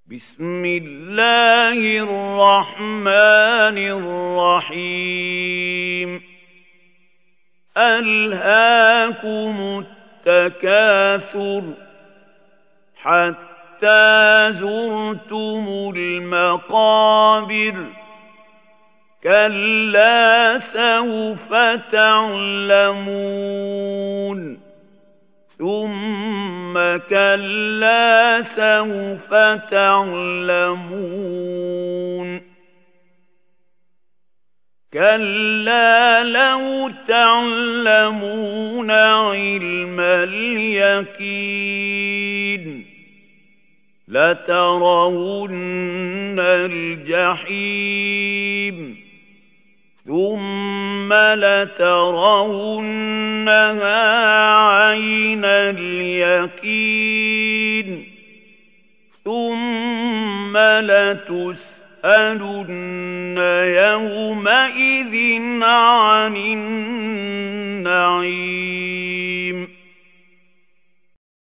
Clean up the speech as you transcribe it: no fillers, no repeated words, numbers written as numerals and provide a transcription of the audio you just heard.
بسم الله الرحمن الرحيم ألهاكم التكاثر حتى زرتم المقابر كلا سوف تعلمون ثم كلا سوف تعلمون كلا لو تعلمون علم اليقين لترون الجحيم ثم لترونها عين اليقين ثم لتسألن يومئذ عن النعيم